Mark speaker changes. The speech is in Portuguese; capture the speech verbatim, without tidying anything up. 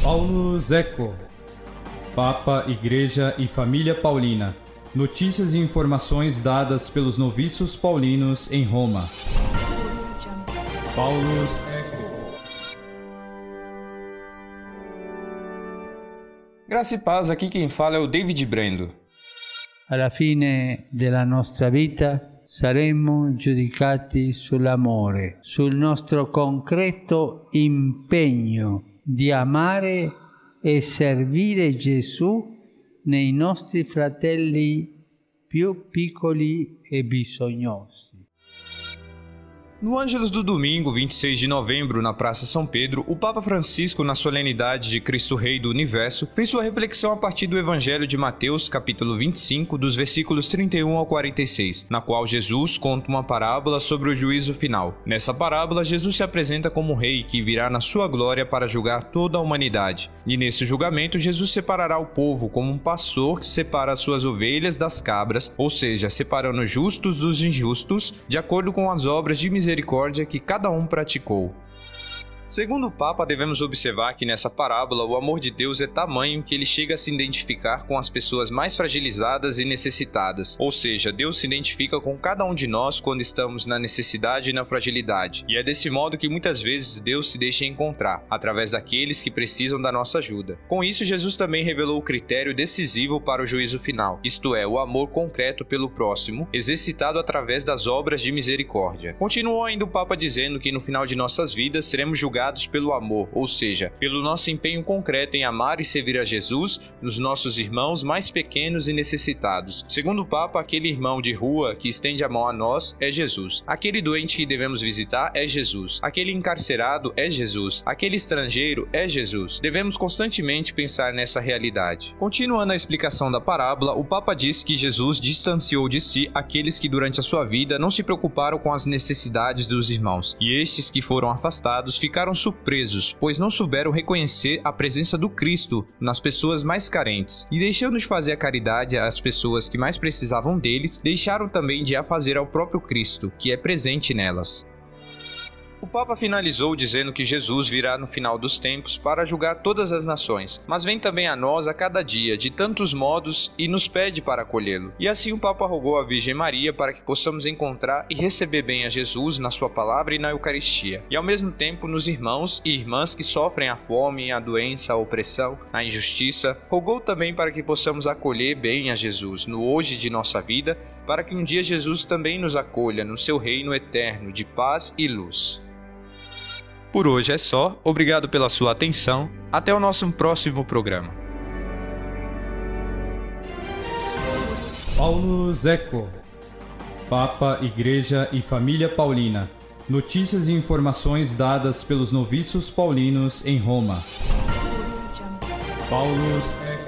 Speaker 1: Paulus Eco, Papa, Igreja e Família Paulina. Notícias e informações dadas pelos noviços paulinos em Roma. Paulus Eco.
Speaker 2: Graça e paz, aqui quem fala é o David Brendo.
Speaker 3: Alla fine della nostra vita saremo giudicati sull'amore, sul nostro concreto impegno di amare e servire Gesù nei nostri fratelli più piccoli e bisognosi.
Speaker 2: No Ângelus do domingo, vinte e seis de novembro, na Praça São Pedro, o Papa Francisco, na solenidade de Cristo Rei do Universo, fez sua reflexão a partir do Evangelho de Mateus, capítulo vinte e cinco, dos versículos trinta e um ao quarenta e seis, na qual Jesus conta uma parábola sobre o juízo final. Nessa parábola, Jesus se apresenta como rei que virá na sua glória para julgar toda a humanidade. E nesse julgamento, Jesus separará o povo como um pastor que separa as suas ovelhas das cabras, ou seja, separando os justos dos injustos, de acordo com as obras de misericórdia misericórdia que cada um praticou. Segundo o Papa, devemos observar que nessa parábola o amor de Deus é tamanho que ele chega a se identificar com as pessoas mais fragilizadas e necessitadas, ou seja, Deus se identifica com cada um de nós quando estamos na necessidade e na fragilidade, e é desse modo que muitas vezes Deus se deixa encontrar, através daqueles que precisam da nossa ajuda. Com isso, Jesus também revelou o critério decisivo para o juízo final, isto é, o amor concreto pelo próximo, exercitado através das obras de misericórdia. Continuou ainda o Papa dizendo que no final de nossas vidas seremos julgados pelo amor, ou seja, pelo nosso empenho concreto em amar e servir a Jesus nos nossos irmãos mais pequenos e necessitados. Segundo o Papa, aquele irmão de rua que estende a mão a nós é Jesus. Aquele doente que devemos visitar é Jesus. Aquele encarcerado é Jesus. Aquele estrangeiro é Jesus. Devemos constantemente pensar nessa realidade. Continuando a explicação da parábola, o Papa diz que Jesus distanciou de si aqueles que durante a sua vida não se preocuparam com as necessidades dos irmãos, e estes que foram afastados ficaram surpresos, pois não souberam reconhecer a presença do Cristo nas pessoas mais carentes, e deixando de fazer a caridade às pessoas que mais precisavam deles, deixaram também de a fazer ao próprio Cristo, que é presente nelas. O Papa finalizou dizendo que Jesus virá no final dos tempos para julgar todas as nações, mas vem também a nós a cada dia, de tantos modos, e nos pede para acolhê-lo. E assim o Papa rogou à Virgem Maria para que possamos encontrar e receber bem a Jesus na sua palavra e na Eucaristia, e ao mesmo tempo nos irmãos e irmãs que sofrem a fome, a doença, a opressão, a injustiça. Rogou também para que possamos acolher bem a Jesus no hoje de nossa vida, para que um dia Jesus também nos acolha no seu reino eterno de paz e luz. Por hoje é só, obrigado pela sua atenção, até o nosso próximo programa.
Speaker 1: Paulus Eco, Papa, Igreja e Família Paulina. Notícias e informações dadas pelos noviços paulinos em Roma. Paulus Eco.